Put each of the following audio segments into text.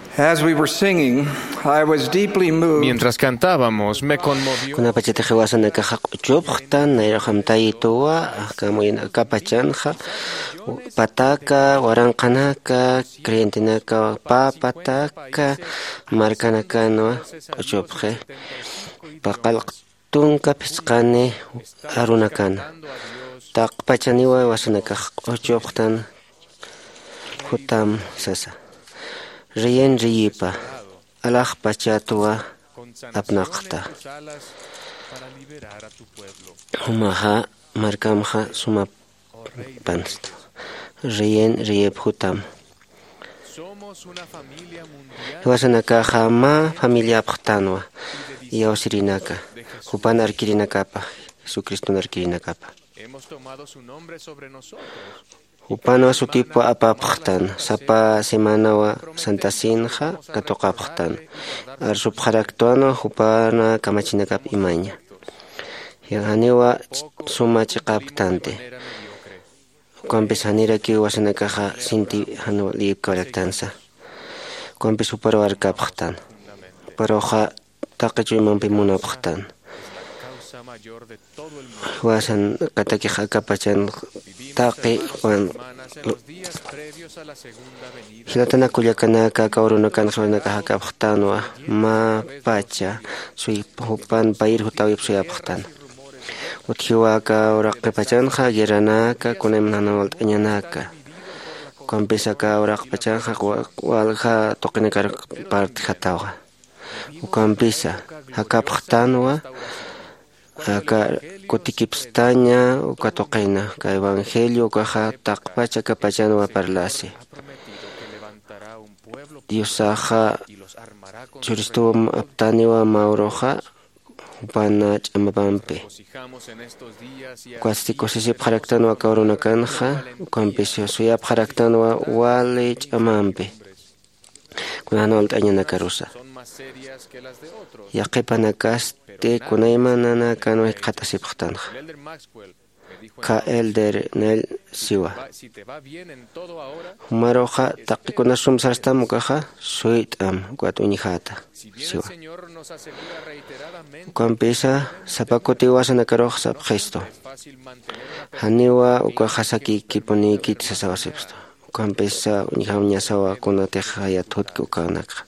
As we were singing, I was deeply moved. Mientras cantábamos, me conmovió Kuna pachete khiwasana ka haq uchupqtan nayraham tayituwa kamuina kapachanja pataka waranqanaka clientinaka papataka markanakano uchupqe paqalqtunka pisqani arunakana taq pachaniwa wasanaka uchupqtan hutam sasa riyen riyipa alaq pachatuwa apnaqta humaha markamha suma panst riyen riyep hutam wasanaka hama familia apqtanwa yawsirinaka hupan arkirinakapa Jesucristo arkirinakapa Upano su tipo apapkhtan sapa semana wa Santa Sinja katoqapkhtan arsubharaktuano hupana kamachinakap imaña yaniwa suma chiqaptante kuampis hanira ki wasanakaja sinti hanu liipkaraktansa kuampis uparo arkapkhtan paroja taqichuymanpi munapkhtan wasan kataki hakapachan taqi wan hilatana kullakanaka kawrunakan khwanaka hakapkhtanwa ma pacha sui hupan pair hutawip suyapkhtan uthiwaka uraqipachanqa giranaka kunaymanhanawalt añanaka kuampisaka uraqipachanqa walqa toqinakar parti hatawa kuampisa hakapkhtanwa aka kutikipstaña ukatoqina ka evangelio kaja taqpacha kapachanwa parlasi Diosaja churistuwa aptaniwa mauroja upana ch'amapampi kuastikosisip haraktanwa kawrunakanja kuampisio suyap haraktanwa wali ch'amampi kunanawalt añanakarusa Yaqipanakaste kunaymanana kanwa qatasipqtanja ka elder nel siwa humaroja taqikuna sumsarstamukaja suitam kuatuñijata siwa kuampisa sapakuti wasanakaroja sapqisto haniwa ukajasaki kipunikit sasawasipsto kuampisa uñijawñasawa kunateja yatutki ukanaka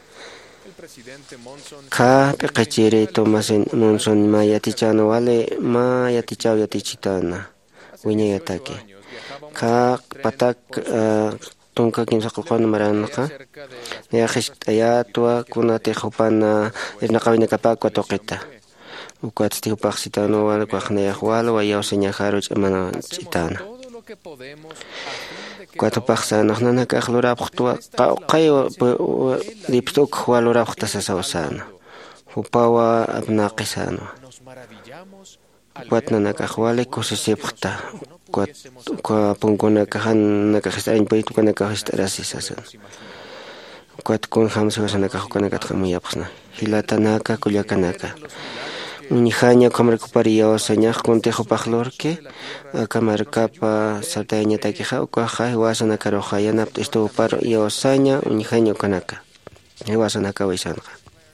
Ka peqechiri Tomasen Monson ma yatichano wale ma yatichaw yatichitana wiña yataki ka patak tunka kimsaqalqona maranqa yaqish ayatwa kunate hupana irnaqawina kapakwa toqita ukwatsti hupaqsitano wale kwaqnayaq wale wa yawsañajaru ch'amana ch'itana Cuatro paxanos nana kaxlurapqtua qayo lipstuk walurapqta sasawasana hupawa apnaqisano kuatnana kaxwale kusisipqta kuapunkuna kahan nakaxistarin paytukuna kaxistarasi sasana kuatkun hamsiwasana kaxukuna katqamuyapqsna hilatanaka kullakanaka Unijaña como recuperaría osañaj contejo pajlorque kamarkapa sartaña taquija ukaja wasana karoja yanap estuvo paro y osaña unijaña kanaka wasana kawisanja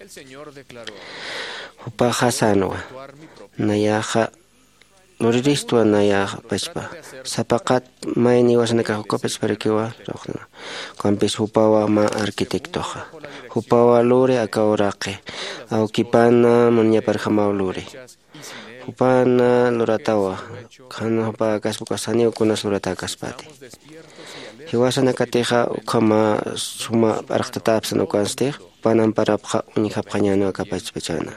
upaja sanwa nayaja loriristua nayaja pechpa sapaqat maini wasana kajuka pechpa rekiwa rojna kampis upawa ma arquitectoja upawa lore akauraqe Aukipana munya parjamau lure. Upana luratawa. Kana pa kasbukasani ukunas lurata kaspati. Hiwasana kateja ukama suma arqtatapsan ukanstig. Panan parapqa unikapqañano akapachpachana.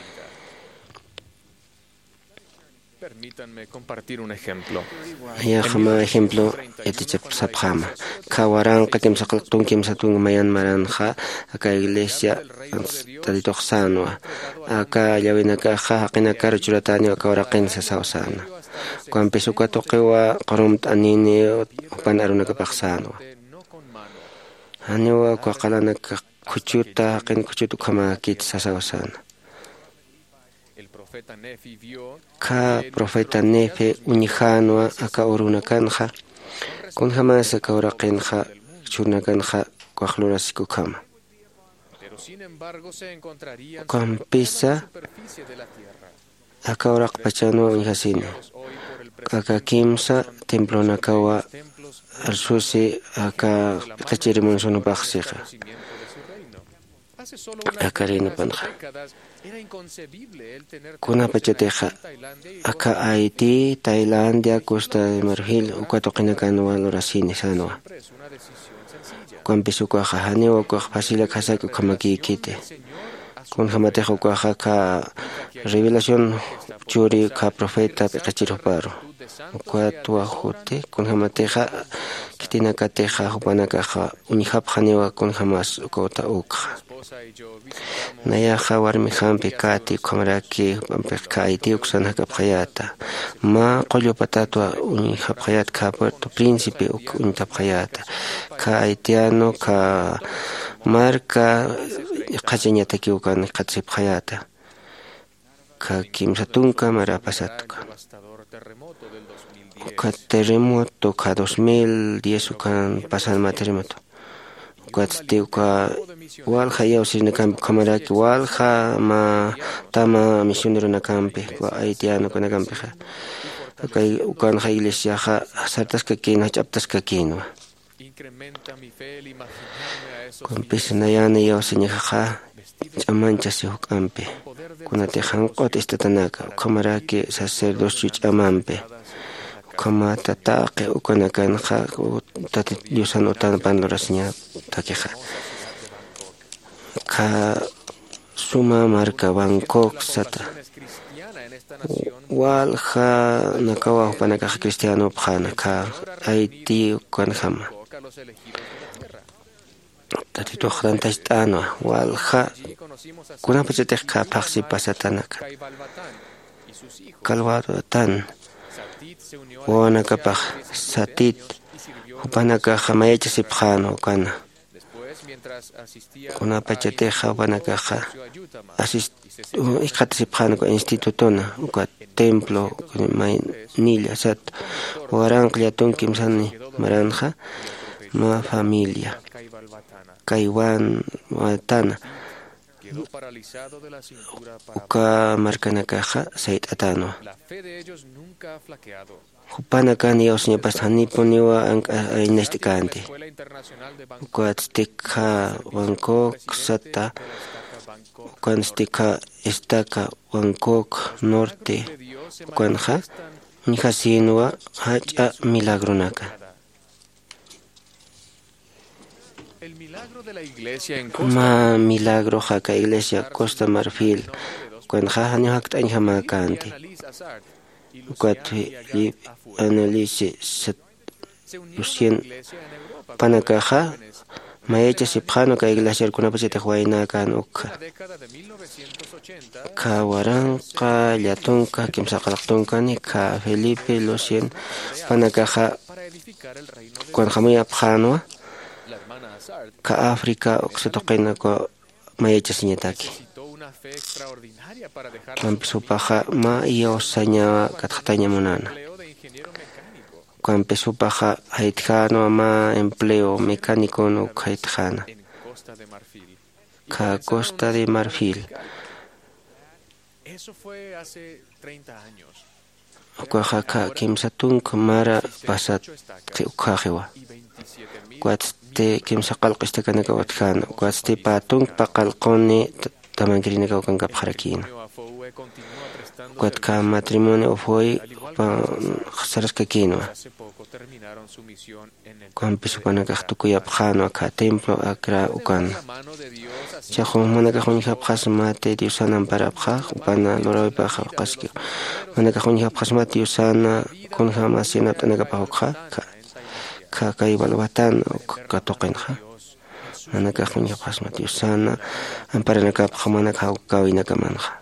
Permítanme compartir un ejemplo. Yajama ejemplo etichap sapjama. Kawaranqa kimsaqalqtun kimsatun mayan maranja aka iglesia taditoqsanwa. Aka llawinakaja haqinakar churatani akawaraqin sasawsana. Kuampisu katuqiwa qarumt anini upan arunakapaqsanwa. Haniwa kuaqalanaka kuchuta haqin kuchutu kama kit sasawsana. Ka profeta Nefe unijanwa aka urunakanja kun jamás aka uraqinja churnakanja kuajlurasiku kama Kuampisa akawraq pachano inhasino aka kimsa templo nakawa arsusi aka qachirimunsuno paqsiqa akarina panqa kuna pachateqa aka Haití, Tailandia, Costa de Marfil ukwatoqina kanwa lorasini sanwa kuampisu kuaqa haniwa kuaqa pasila kasaka kamakikite kun hamateqa kuaqa ka revelación churi ka profeta qachiruparo kuatwa huti kun hamateqa kitinakateqa hupanakaqa unihap haniwa kun hamas ukota ukqa nayaqa warmi hampi kati kamaraki pampiqa Haití uksanaka phayata ma qollo patatwa unihap hayat ka Puerto Príncipe unitap hayata ka haitiano ka marca qachañataki ukani qatsip hayata ka kimsa tunka mara pasatuka ka terremoto ka 2010 ukan pasan terremoto uka walha yawsirna kampi kamaraki walha ma tama misionero na kampi wa haitiano kuna kampi kay ukan ha iglesia ha sartaska kino chaptaska kino kumpis nayana yawsinya ha chamancha si hukampi kuna te hanqot istatanaka kamaraki sacerdocio chamampi kama tataqe ukana kan ha tati yusan utan panlorasnya takiha ka suma marca Bangkok sata walha nakawa panaka cristiano phana ka Haití kan hama tati to khranta stano walha kuna pachete ka paxi pasatanaka kalwado tan wana kapag satit upanaka hamayacha sipkhano kana kuna pachate khawanaka ikat sipkhano ko institutona ko templo may nila sat warang kliatong kimsani maranja ma familia kaiwan watana uka markanaka sait atano Hupanaka ni osnya pasani poniwa ainestikante kuatstika Bangkok sata kuanstika estaka Bangkok norte kuanja nihasinwa hacha milagronaka ma milagro haka iglesia Costa Marfil kuanja hanyo hakta inhamakante kuatwi analice lucien panakaja mayecha sipjano ka iglesia kuna pasete huayna kan ok ka waranqa llatunka kimsaqalaqtunka ni ka Felipe Lucien panakaja kuanjamuya pjano ka África oksatoqina ko mayecha siñataki Kampesupaja ma iosaña katjataña monana. Kampesupaja haitjano ma empleo mecánico no haitjana. Ka Costa de Marfil. Eso fue hace 30 años. Oaxaca kimsatun mara pasat te ukajewa. Cuatste kimsaqalqiste kanaka watjana. Cuatste patung paqalqoni tamankirina kaukan kapjarakina. Cuatca matrimonio fue sarasca quinoa. Cuampisu panakajtukuya pjano acá templo acra ucan. Chajón manakajón japjas mate diusanan para pjaj upana loroi paja casquio. Manakajón japjas mate diusana con jamasina tanakapajokja. Kakai balbatan o katokenja. Manakajón japjas mate diusana ampara nakapja manakajawina kamanja.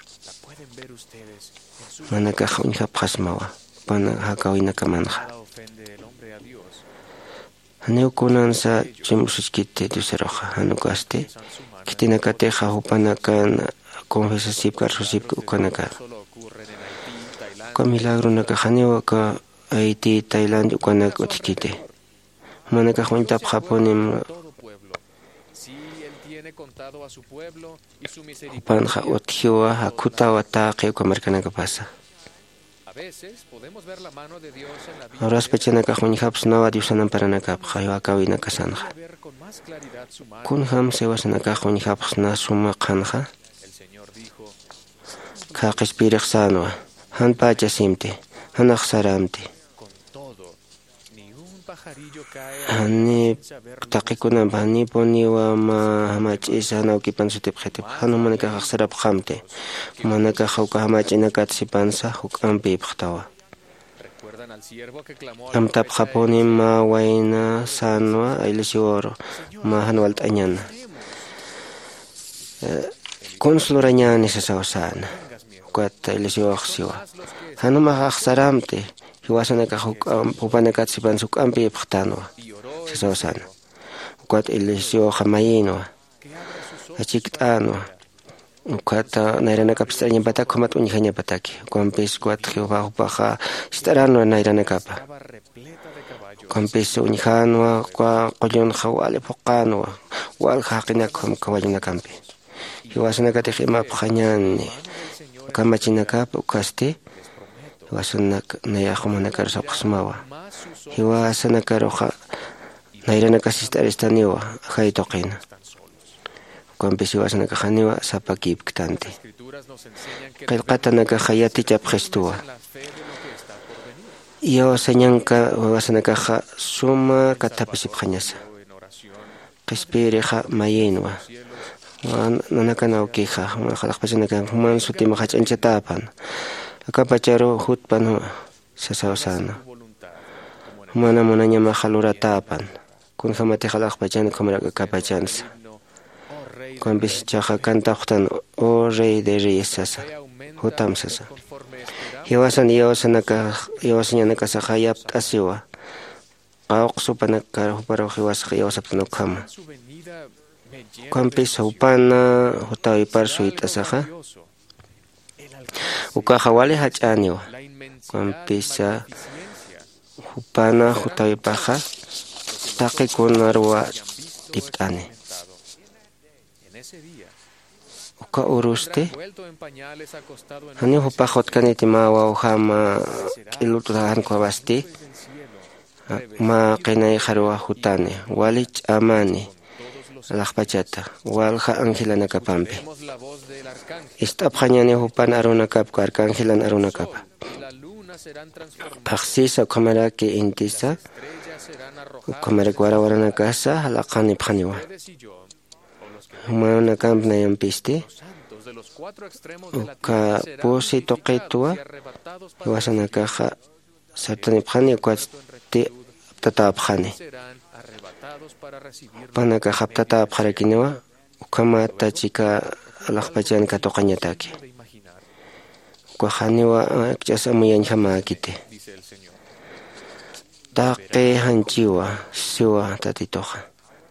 Manakajón japjas mawa. Panakajawina kamanja. Haneukunan sa chimususkite diuseroja hanukaste kitinakateja hupanakan confesasip karsusip ukanaka ka milagro naka hanewaka Haití Tailandia ukanak utkite manaka huntap japonim Upanja uthiwa hakutawa taqi ukamarkanakapasa. Ahora pachanaka hunihapus nawa diusanamparanakapqa yuakawinakasanja. Kunham sewasanaka hunihapus nasuma qanja. Kaqis sanwa, han pachasimte, hanaq saramte. Hani taqikunanpaq hani puniwa hamach'isa hanawkipan sutipqitip hanumanaka haqsarap qamte. Manaka hawka hamach'inakata sipansa huk'anpipaq tawa. Amtapqa puni mawayna sanwa aylisiwaro ma hanwal t'añana. Consulurañani sasawsana. Kuata aylisiwaq siwa. Hanumaq haqsaramte. Hiwasanaka hupanaka tsipan suk'anpi paqtanwa sasawsana. Kuat ilisyo hamayinwa. Achikt'anwa. Kuata nairanaka pistañapata kumat unihañapataki. Kuampis kuat hiwapaqa istaranwa nairanakapa. Kuampis unihanwa qollunqa wali puqanwa. Walqa haqinaka kawallanakampi. Hiwasanaka tiqimapaqañani. Kamachinakapa ukasti. Hiwasanaka nayahumanaka rusapaqsumawa. Hiwasanaka ruqa nairanaka sistaristaniwa haytoqina. Kuampis hiwasanaka haniwa sapakipktante. Qillqatanaka hayatichapqistuwa. Yawasañanka hiwasanaka suma katapisipqañasa. Qispiriqa mayinwa. Nanaka nawkiqa qalaqpachanaka human sutima hach'anchatapan. Akapacharu hutpan sasawsana. Humana munañama haluratapan. Kunhamati halaqpachana kumaraka kapachansa. Kuampis chaqa kantaqtan o rey de reyes sasa. Hutam sasa. Yawasañanaka saqayap asiwa. Qawqsupanaka huparaw hiwasqa yawasaptanukama. Kuampis hupana hutawi parsu itasaqa. Ukaqa wali hach'aniwa. Kuampis hupana hutawipaqa taqikunarwa tipt'ani. Uka uruste hani hupaqa utkaniti mawa uhama k'ilututahanku abasti ma qinay harwa hutani wali ch'amani laqpachata walqa angelanakapampi. Istapqañani hupana arunakapqa arkangelan arunakapa. Paqsisa ukamaraki intisa ukamaraki warawaranakasa halaqani pqaniwa. Humana kampna yampisti uka pusi toqituwa hiwasanakaqa sartani pqani ukwasti aptata pqani. Panaka haptata pqarakiniwa ukamata chika laqpachanka toqañataki. Kuahaniwa kchasamuyanchama akite. Taqi hanchiwa siwa tatitoqa.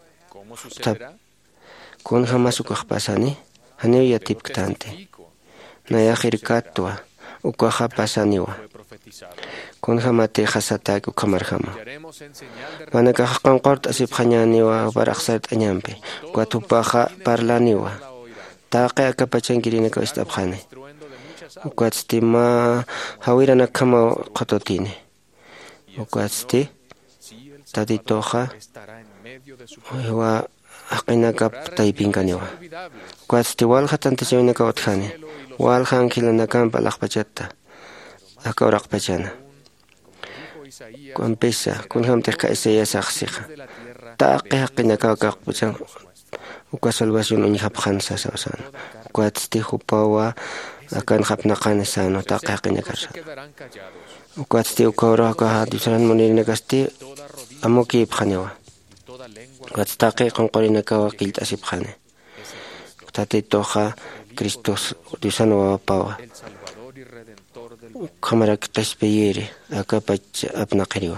Kunha masukaq pasani haniwa yatipktante. Nayahirkatwa ukaha pasaniwa. Kunha mati hasataki ukamarhama. Panaka qanqorta asipqañaniwa paraqsart añampi. Kuatupaqa parlaniwa. Taqi akapachankirinaka istapqani. Ukwatsti ma hawiranakama qototini. Ukwatsti tatitoqa hiwa haqinaka taypinkaniwa. Ukwatsti walqa tantachawinaka utqani. Walqa angilanakamba laqpachata. Akawraqpachana. Kuampisa kunhamtiqa Isaías aqsiqa. Taqi haqinaka kaqpachan. Ukwa salvación uñihapqansa sawsana. Ukwatsti hupawa akan hapnaqani sano taqi haqinaka. Ukwatsti ukawraqa disaran muninakasti amuki pqaniwa. Ukwatsti taqi qanqurinakawa qillt'asipqani. Tatitoqa Cristos disano wawapawa. Kamaraki qishpiyiri akapacha apnaqiriwa.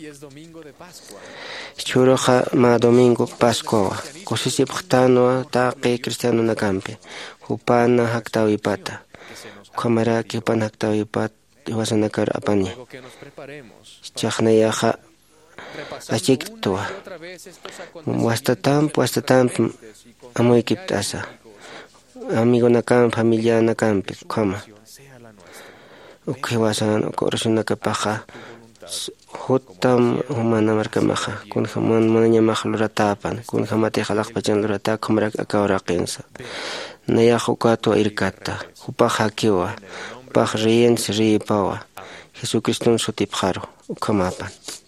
Churuqa ma domingo Pascua. Kusisipqtanwa taqi cristiano nakampi. Hupana haktawipata. Kamaraki hupana haktawipata hiwasanakar apani. Chaqnayaqa achiktuwa. Wastatampu amuykipt'asa amigo nakan familia nakanpi kama sea la nuestra. ukhiwasan ukurashunakapaqa hutam humana markamaqa kunha manañamaq luratapan kunha matiqa laqpachan lurata khumrak akawraqinsa nayaqu katu irkata upaq hakiwa upaq riyensi riyipawa Jesucristun sutipqaru ukamapan